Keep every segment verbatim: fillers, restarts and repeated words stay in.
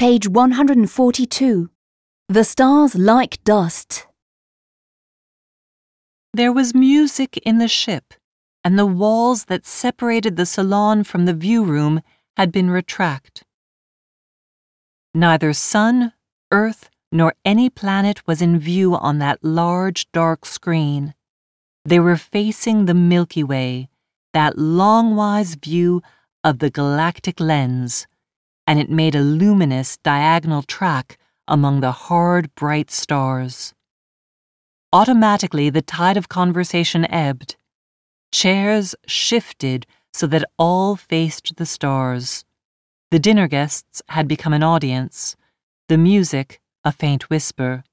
Page one hundred forty-two. The stars like dust. There was music in the ship, and the walls that separated the salon from the view room had been retracted. Neither sun, earth, nor any planet was in view on that large, dark screen. They were facing the Milky Way, that long-wise view of the galactic lens, and it made a luminous diagonal track among the hard, bright stars. Automatically, the tide of conversation ebbed. Chairs shifted so that all faced the stars. The dinner guests had become an audience, the music a faint whisper.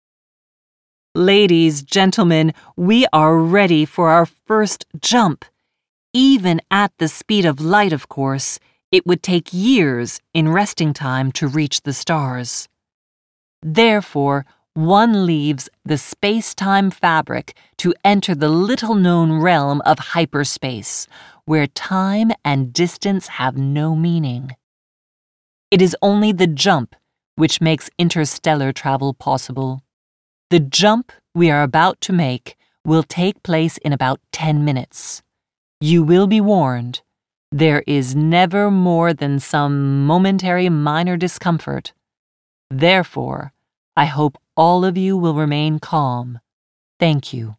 Ladies, gentlemen, we are ready for our first jump. Even at the speed of light, of course, it would take years in resting time to reach the stars. Therefore, one leaves the space-time fabric to enter the little-known realm of hyperspace, where time and distance have no meaning. It is only the jump which makes interstellar travel possible. The jump we are about to make will take place in about ten minutes. You will be warned. There is never more than some momentary minor discomfort. Therefore, I hope all of you will remain calm. Thank you.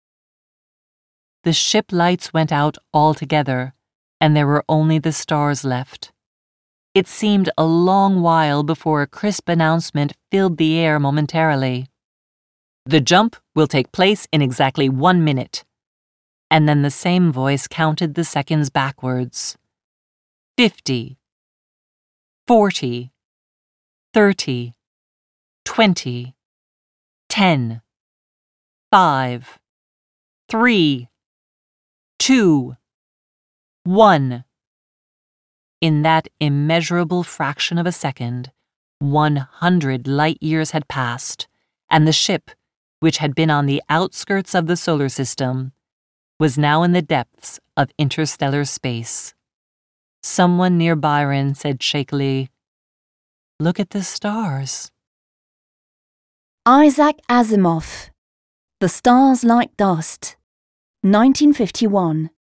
The ship lights went out altogether, and there were only the stars left. It seemed a long while before a crisp announcement filled the air momentarily. The jump will take place in exactly one minute. And then the same voice counted the seconds backwards. Fifty, forty, thirty, twenty, ten, five, three, two, one. In that immeasurable fraction of a second, one hundred light years had passed, and the ship, which had been on the outskirts of the solar system, was now in the depths of interstellar space. Someone near Byron said shakily, "Look at the stars." Isaac Asimov. The Stars Like Dust. nineteen fifty-one.